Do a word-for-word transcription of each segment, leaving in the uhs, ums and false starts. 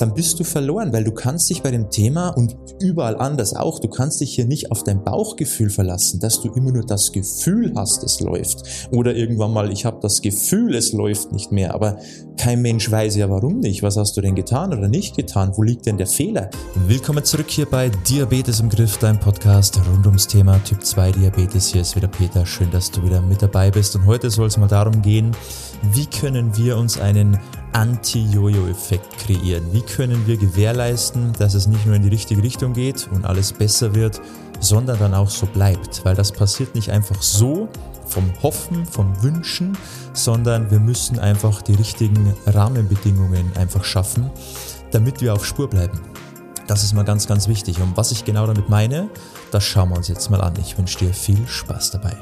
dann bist du verloren, weil du kannst dich bei dem Thema und überall anders auch, du kannst dich hier nicht auf dein Bauchgefühl verlassen, dass du immer nur das Gefühl hast, es läuft. Oder irgendwann mal, ich habe das Gefühl, es läuft nicht mehr, aber kein Mensch weiß ja, warum nicht. Was hast du denn getan oder nicht getan? Wo liegt denn der Fehler? Willkommen zurück hier bei Diabetes im Griff, dein Podcast rund ums Thema Typ zwei Diabetes. Hier ist wieder Peter. Schön, dass du wieder mit dabei bist. Und heute soll es mal darum gehen, wie können wir uns einen Anti-Jojo-Effekt kreieren? Wie können wir gewährleisten, dass es nicht nur in die richtige Richtung geht und alles besser wird, sondern dann auch so bleibt? Weil das passiert nicht einfach so vom Hoffen, vom Wünschen, sondern wir müssen einfach die richtigen Rahmenbedingungen einfach schaffen, damit wir auf Spur bleiben. Das ist mal ganz, ganz wichtig. Und was ich genau damit meine, das schauen wir uns jetzt mal an. Ich wünsche dir viel Spaß dabei.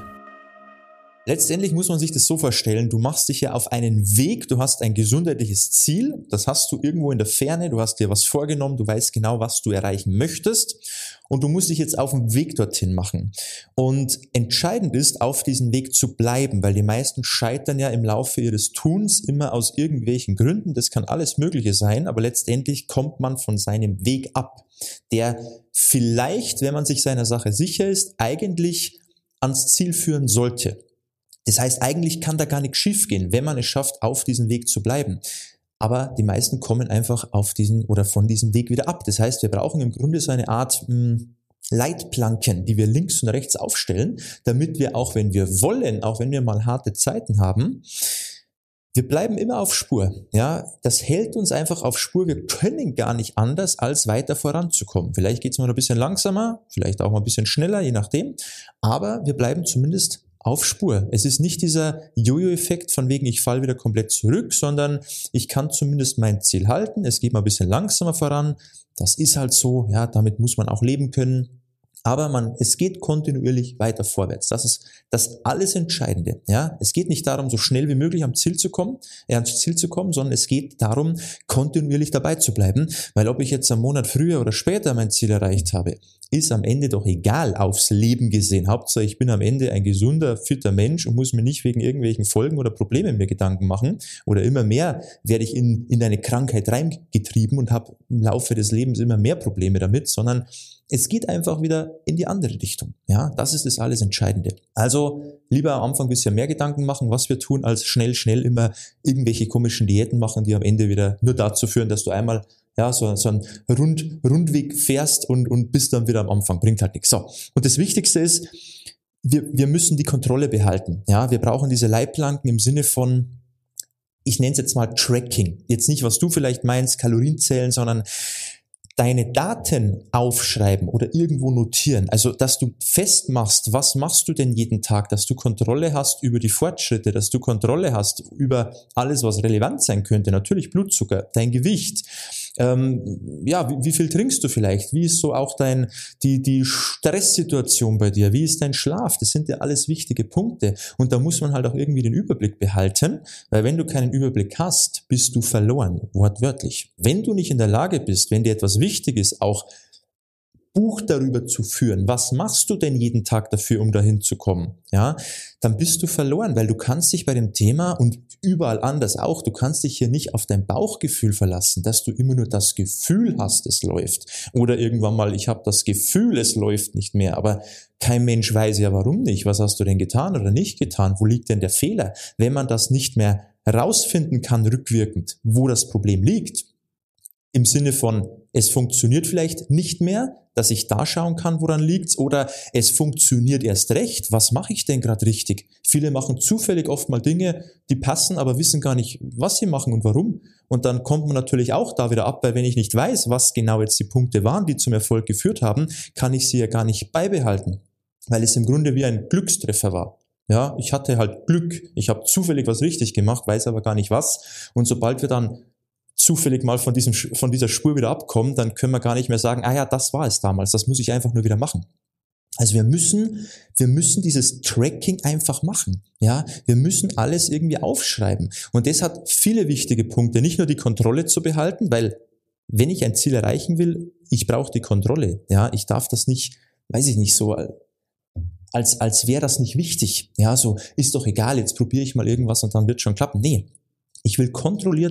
Letztendlich muss man sich das so vorstellen, du machst dich ja auf einen Weg, du hast ein gesundheitliches Ziel, das hast du irgendwo in der Ferne, du hast dir was vorgenommen, du weißt genau, was du erreichen möchtest und du musst dich jetzt auf den Weg dorthin machen. Und entscheidend ist, auf diesem Weg zu bleiben, weil die meisten scheitern ja im Laufe ihres Tuns immer aus irgendwelchen Gründen, das kann alles Mögliche sein, aber letztendlich kommt man von seinem Weg ab, der vielleicht, wenn man sich seiner Sache sicher ist, eigentlich ans Ziel führen sollte. Das heißt, eigentlich kann da gar nichts schief gehen, wenn man es schafft, auf diesem Weg zu bleiben. Aber die meisten kommen einfach auf diesen oder von diesem Weg wieder ab. Das heißt, wir brauchen im Grunde so eine Art mh, Leitplanken, die wir links und rechts aufstellen, damit wir auch, wenn wir wollen, auch wenn wir mal harte Zeiten haben, wir bleiben immer auf Spur. Ja, das hält uns einfach auf Spur. Wir können gar nicht anders, als weiter voranzukommen. Vielleicht geht es mal ein bisschen langsamer, vielleicht auch mal ein bisschen schneller, je nachdem. Aber wir bleiben zumindest auf Spur. Es ist nicht dieser Jojo-Effekt von wegen, ich falle wieder komplett zurück, sondern ich kann zumindest mein Ziel halten. Es geht mal ein bisschen langsamer voran. Das ist halt so. Ja, damit muss man auch leben können. Aber man, es geht kontinuierlich weiter vorwärts. Das ist das alles Entscheidende. Ja, es geht nicht darum, so schnell wie möglich am Ziel zu kommen, äh, ans Ziel zu kommen, sondern es geht darum, kontinuierlich dabei zu bleiben. Weil ob ich jetzt einen Monat früher oder später mein Ziel erreicht habe, ist am Ende doch egal aufs Leben gesehen. Hauptsache, ich bin am Ende ein gesunder, fitter Mensch und muss mir nicht wegen irgendwelchen Folgen oder Problemen mir Gedanken machen. Oder immer mehr werde ich in, in eine Krankheit reingetrieben und habe im Laufe des Lebens immer mehr Probleme damit, sondern es geht einfach wieder in die andere Richtung. Ja, das ist das alles Entscheidende. Also lieber am Anfang ein bisschen mehr Gedanken machen, was wir tun, als schnell, schnell immer irgendwelche komischen Diäten machen, die am Ende wieder nur dazu führen, dass du einmal ja so, so einen Rund, Rundweg fährst und, und bist dann wieder am Anfang. Bringt halt nichts. So. Und das Wichtigste ist, wir, wir müssen die Kontrolle behalten. Ja, wir brauchen diese Leitplanken im Sinne von, ich nenne es jetzt mal Tracking. Jetzt nicht, was du vielleicht meinst, Kalorienzählen, sondern deine Daten aufschreiben oder irgendwo notieren, also dass du festmachst, was machst du denn jeden Tag, dass du Kontrolle hast über die Fortschritte, dass du Kontrolle hast über alles, was relevant sein könnte, natürlich Blutzucker, dein Gewicht, ähm, ja, wie, wie viel trinkst du vielleicht, wie ist so auch dein, die, die Stresssituation bei dir, wie ist dein Schlaf, das sind ja alles wichtige Punkte und da muss man halt auch irgendwie den Überblick behalten, weil wenn du keinen Überblick hast, bist du verloren, wortwörtlich. Wenn du nicht in der Lage bist, wenn dir etwas wichtig ist, auch Buch darüber zu führen, was machst du denn jeden Tag dafür, um dahin zu kommen, ja, dann bist du verloren, weil du kannst dich bei dem Thema und überall anders auch, du kannst dich hier nicht auf dein Bauchgefühl verlassen, dass du immer nur das Gefühl hast, es läuft oder irgendwann mal, ich habe das Gefühl, es läuft nicht mehr, aber kein Mensch weiß ja, warum nicht, was hast du denn getan oder nicht getan, wo liegt denn der Fehler, wenn man das nicht mehr herausfinden kann rückwirkend, wo das Problem liegt, im Sinne von, es funktioniert vielleicht nicht mehr, dass ich da schauen kann, woran liegt's, oder es funktioniert erst recht. Was mache ich denn gerade richtig? Viele machen zufällig oft mal Dinge, die passen, aber wissen gar nicht, was sie machen und warum. Und dann kommt man natürlich auch da wieder ab, weil wenn ich nicht weiß, was genau jetzt die Punkte waren, die zum Erfolg geführt haben, kann ich sie ja gar nicht beibehalten, weil es im Grunde wie ein Glückstreffer war. Ja, ich hatte halt Glück, ich habe zufällig was richtig gemacht, weiß aber gar nicht was. Und sobald wir dann zufällig mal von diesem, von dieser Spur wieder abkommen, dann können wir gar nicht mehr sagen, ah ja, das war es damals, das muss ich einfach nur wieder machen. Also wir müssen, wir müssen dieses Tracking einfach machen. Ja, wir müssen alles irgendwie aufschreiben. Und das hat viele wichtige Punkte, nicht nur die Kontrolle zu behalten, weil wenn ich ein Ziel erreichen will, ich brauche die Kontrolle. Ja, ich darf das nicht, weiß ich nicht, so als, als wäre das nicht wichtig. Ja, so ist doch egal, jetzt probiere ich mal irgendwas und dann wird schon klappen. Nee, ich will kontrolliert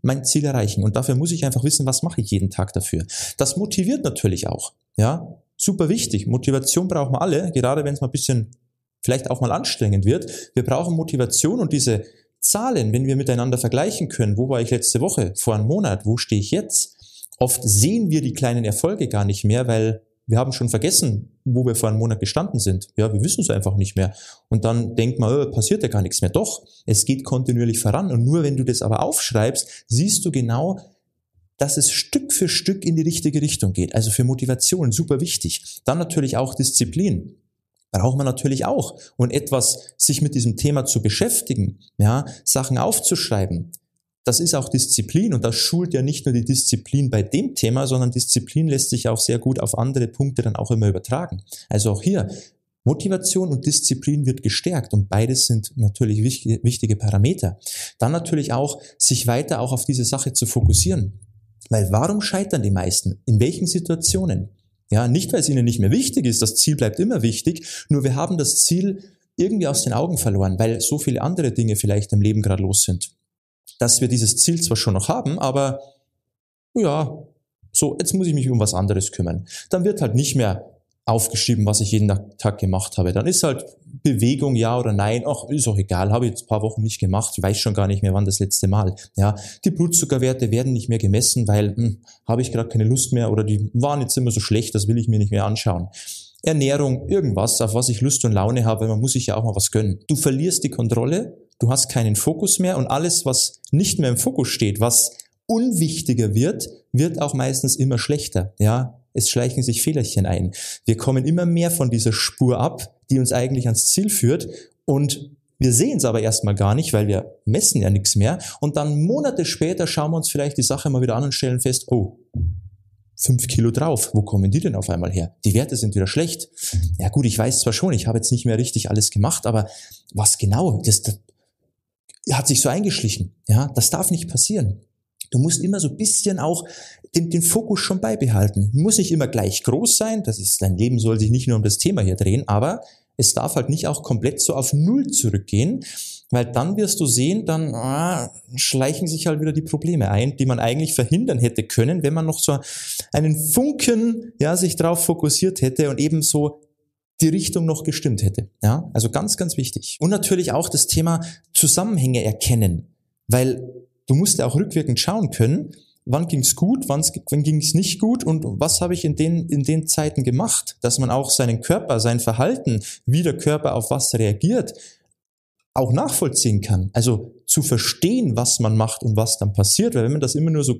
mein Ziel erreichen. Und dafür muss ich einfach wissen, was mache ich jeden Tag dafür. Das motiviert natürlich auch. Ja, super wichtig. Motivation brauchen wir alle, gerade wenn es mal ein bisschen vielleicht auch mal anstrengend wird. Wir brauchen Motivation und diese Zahlen, wenn wir miteinander vergleichen können, wo war ich letzte Woche, vor einem Monat, wo stehe ich jetzt? Oft sehen wir die kleinen Erfolge gar nicht mehr, weil wir haben schon vergessen, wo wir vor einem Monat gestanden sind. Ja, wir wissen es einfach nicht mehr. Und dann denkt man, oh, passiert ja gar nichts mehr. Doch, es geht kontinuierlich voran. Und nur wenn du das aber aufschreibst, siehst du genau, dass es Stück für Stück in die richtige Richtung geht. Also für Motivation super wichtig. Dann natürlich auch Disziplin. Braucht man natürlich auch. Und etwas, sich mit diesem Thema zu beschäftigen, ja, Sachen aufzuschreiben, das ist auch Disziplin und das schult ja nicht nur die Disziplin bei dem Thema, sondern Disziplin lässt sich auch sehr gut auf andere Punkte dann auch immer übertragen. Also auch hier, Motivation und Disziplin wird gestärkt und beides sind natürlich wichtige, wichtige Parameter. Dann natürlich auch, sich weiter auch auf diese Sache zu fokussieren. Weil warum scheitern die meisten? In welchen Situationen? Ja, nicht, weil es ihnen nicht mehr wichtig ist, das Ziel bleibt immer wichtig, nur wir haben das Ziel irgendwie aus den Augen verloren, weil so viele andere Dinge vielleicht im Leben gerade los sind. Dass wir dieses Ziel zwar schon noch haben, aber ja, so, jetzt muss ich mich um was anderes kümmern. Dann wird halt nicht mehr aufgeschrieben, was ich jeden Tag gemacht habe. Dann ist halt Bewegung, ja oder nein, ach, ist auch egal, habe ich jetzt ein paar Wochen nicht gemacht, ich weiß schon gar nicht mehr, wann das letzte Mal. Ja, die Blutzuckerwerte werden nicht mehr gemessen, weil hm, habe ich gerade keine Lust mehr oder die waren jetzt immer so schlecht, das will ich mir nicht mehr anschauen. Ernährung, irgendwas, auf was ich Lust und Laune habe, weil man muss sich ja auch mal was gönnen. Du verlierst die Kontrolle, du hast keinen Fokus mehr und alles, was nicht mehr im Fokus steht, was unwichtiger wird, wird auch meistens immer schlechter. Ja, es schleichen sich Fehlerchen ein. Wir kommen immer mehr von dieser Spur ab, die uns eigentlich ans Ziel führt und wir sehen es aber erstmal gar nicht, weil wir messen ja nichts mehr und dann Monate später schauen wir uns vielleicht die Sache mal wieder an und stellen fest, oh, fünf Kilo drauf. Wo kommen die denn auf einmal her? Die Werte sind wieder schlecht. Ja gut, ich weiß zwar schon, ich habe jetzt nicht mehr richtig alles gemacht, aber was genau? Das, das hat sich so eingeschlichen. Ja, das darf nicht passieren. Du musst immer so ein bisschen auch den, den Fokus schon beibehalten. Muss nicht immer gleich groß sein. Das ist, dein Leben soll sich nicht nur um das Thema hier drehen, aber es darf halt nicht auch komplett so auf Null zurückgehen, weil dann wirst du sehen, dann ah, schleichen sich halt wieder die Probleme ein, die man eigentlich verhindern hätte können, wenn man noch so einen Funken, ja, sich drauf fokussiert hätte und eben so die Richtung noch gestimmt hätte. Ja, also ganz, ganz wichtig. Und natürlich auch das Thema Zusammenhänge erkennen, weil du musst ja auch rückwirkend schauen können, wann ging's gut, wann, wann ging's nicht gut und was habe ich in den, in den Zeiten gemacht, dass man auch seinen Körper, sein Verhalten, wie der Körper auf was reagiert, auch nachvollziehen kann. Also zu verstehen, was man macht und was dann passiert, weil wenn man das immer nur so,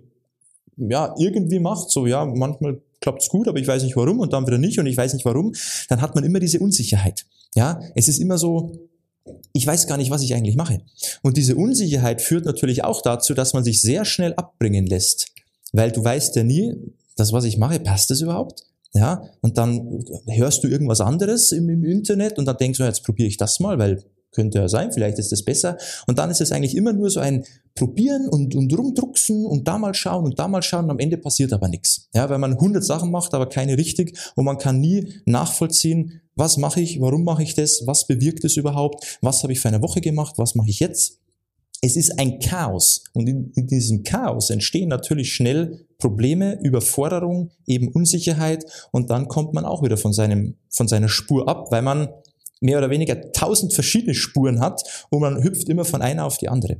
ja, irgendwie macht, so, ja, manchmal klappt's gut, aber ich weiß nicht warum und dann wieder nicht und ich weiß nicht warum, dann hat man immer diese Unsicherheit. Ja, es ist immer so, ich weiß gar nicht, was ich eigentlich mache. Und diese Unsicherheit führt natürlich auch dazu, dass man sich sehr schnell abbringen lässt, weil du weißt ja nie, das, was ich mache, passt das überhaupt? Ja, und dann hörst du irgendwas anderes im, im Internet und dann denkst du, jetzt probiere ich das mal, weil könnte ja sein, vielleicht ist das besser. Und dann ist es eigentlich immer nur so ein Probieren und, und rumdrucksen und da mal schauen und da mal schauen und am Ende passiert aber nichts. Ja, weil man hundert Sachen macht, aber keine richtig und man kann nie nachvollziehen, was mache ich, warum mache ich das, was bewirkt es überhaupt, was habe ich für eine Woche gemacht, was mache ich jetzt. Es ist ein Chaos und in, in diesem Chaos entstehen natürlich schnell Probleme, Überforderung, eben Unsicherheit und dann kommt man auch wieder von seinem, von seiner Spur ab, weil man mehr oder weniger tausend verschiedene Spuren hat und man hüpft immer von einer auf die andere.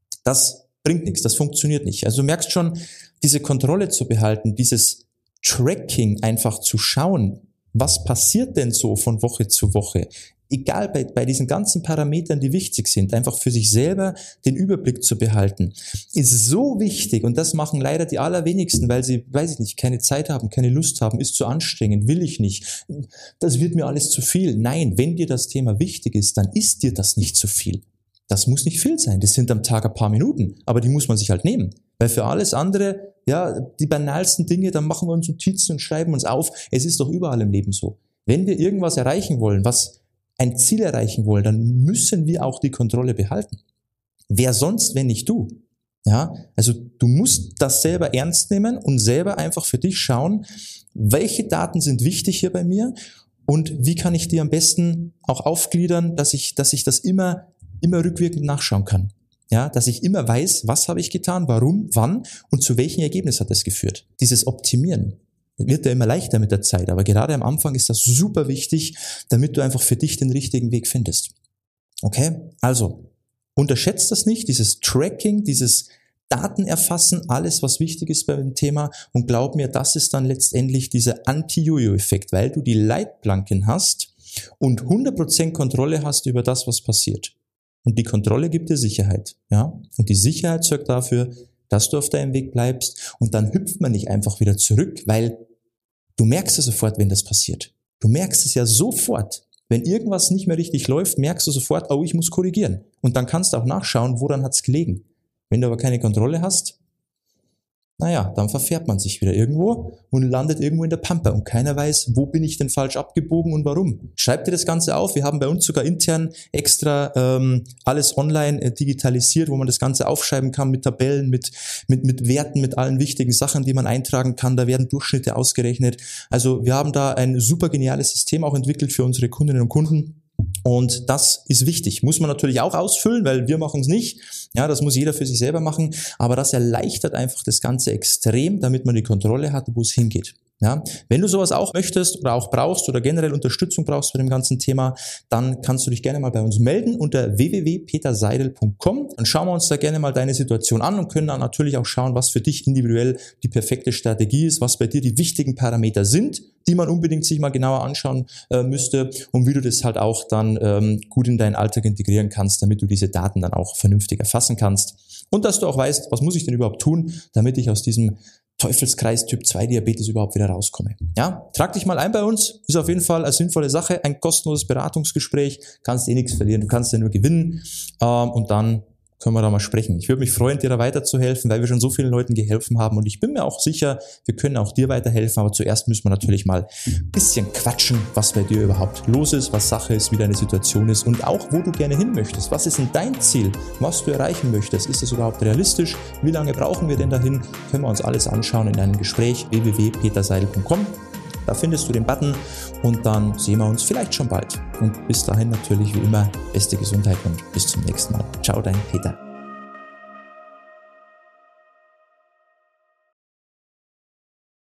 Das bringt nichts, das funktioniert nicht. Also du merkst schon, diese Kontrolle zu behalten, dieses Tracking einfach zu schauen, was passiert denn so von Woche zu Woche? Egal bei, bei diesen ganzen Parametern, die wichtig sind, einfach für sich selber den Überblick zu behalten, ist so wichtig und das machen leider die allerwenigsten, weil sie, weiß ich nicht, keine Zeit haben, keine Lust haben, ist zu anstrengend, will ich nicht, das wird mir alles zu viel. Nein, wenn dir das Thema wichtig ist, dann ist dir das nicht zu viel. Das muss nicht viel sein, das sind am Tag ein paar Minuten, aber die muss man sich halt nehmen, weil für alles andere, ja, die banalsten Dinge, dann machen wir uns Notizen und schreiben uns auf, es ist doch überall im Leben so. Wenn wir irgendwas erreichen wollen, was ein Ziel erreichen wollen, dann müssen wir auch die Kontrolle behalten. Wer sonst, wenn nicht du? Ja, also du musst das selber ernst nehmen und selber einfach für dich schauen, welche Daten sind wichtig hier bei mir und wie kann ich die am besten auch aufgliedern, dass ich, dass ich das immer, immer rückwirkend nachschauen kann. Ja, dass ich immer weiß, was habe ich getan, warum, wann und zu welchem Ergebnis hat das geführt. Dieses Optimieren wird ja immer leichter mit der Zeit, aber gerade am Anfang ist das super wichtig, damit du einfach für dich den richtigen Weg findest. Okay? Also, unterschätzt das nicht, dieses Tracking, dieses Daten erfassen, alles, was wichtig ist beim Thema, und glaub mir, das ist dann letztendlich dieser Anti-Jojo-Effekt, weil du die Leitplanken hast und hundert Prozent Kontrolle hast über das, was passiert. Und die Kontrolle gibt dir Sicherheit, ja? Und die Sicherheit sorgt dafür, dass du auf deinem Weg bleibst, und dann hüpft man nicht einfach wieder zurück, weil du merkst ja sofort, wenn das passiert. Du merkst es ja sofort. Wenn irgendwas nicht mehr richtig läuft, merkst du sofort, oh, ich muss korrigieren. Und dann kannst du auch nachschauen, woran hat es gelegen. Wenn du aber keine Kontrolle hast, naja, dann verfährt man sich wieder irgendwo und landet irgendwo in der Pampa und keiner weiß, wo bin ich denn falsch abgebogen und warum. Schreib dir das Ganze auf. Wir haben bei uns sogar intern extra ähm, alles online äh, digitalisiert, wo man das Ganze aufschreiben kann mit Tabellen, mit, mit, mit Werten, mit allen wichtigen Sachen, die man eintragen kann. Da werden Durchschnitte ausgerechnet. Also wir haben da ein super geniales System auch entwickelt für unsere Kundinnen und Kunden. Und das ist wichtig. Muss man natürlich auch ausfüllen, weil wir machen es nicht. Ja, das muss jeder für sich selber machen. Aber das erleichtert einfach das Ganze extrem, damit man die Kontrolle hat, wo es hingeht. Ja, wenn du sowas auch möchtest oder auch brauchst oder generell Unterstützung brauchst bei dem ganzen Thema, dann kannst du dich gerne mal bei uns melden unter w w w punkt peter seidel punkt com. Dann schauen wir uns da gerne mal deine Situation an und können dann natürlich auch schauen, was für dich individuell die perfekte Strategie ist, was bei dir die wichtigen Parameter sind, die man unbedingt sich mal genauer anschauen äh, müsste, und wie du das halt auch dann ähm, gut in deinen Alltag integrieren kannst, damit du diese Daten dann auch vernünftig erfassen kannst und dass du auch weißt, was muss ich denn überhaupt tun, damit ich aus diesem Teufelskreis Typ zwei Diabetes überhaupt wieder rauskomme. Ja, trag dich mal ein bei uns, ist auf jeden Fall eine sinnvolle Sache, ein kostenloses Beratungsgespräch, kannst eh nichts verlieren, du kannst ja nur gewinnen, ähm, und dann können wir da mal sprechen. Ich würde mich freuen, dir da weiterzuhelfen, weil wir schon so vielen Leuten geholfen haben, und ich bin mir auch sicher, wir können auch dir weiterhelfen, aber zuerst müssen wir natürlich mal ein bisschen quatschen, was bei dir überhaupt los ist, was Sache ist, wie deine Situation ist und auch, wo du gerne hin möchtest. Was ist denn dein Ziel, was du erreichen möchtest? Ist das überhaupt realistisch? Wie lange brauchen wir denn dahin? Können wir uns alles anschauen in einem Gespräch, w w w punkt peter seidel punkt com. Da findest du den Button und dann sehen wir uns vielleicht schon bald. Und bis dahin natürlich wie immer beste Gesundheit und bis zum nächsten Mal. Ciao, dein Peter.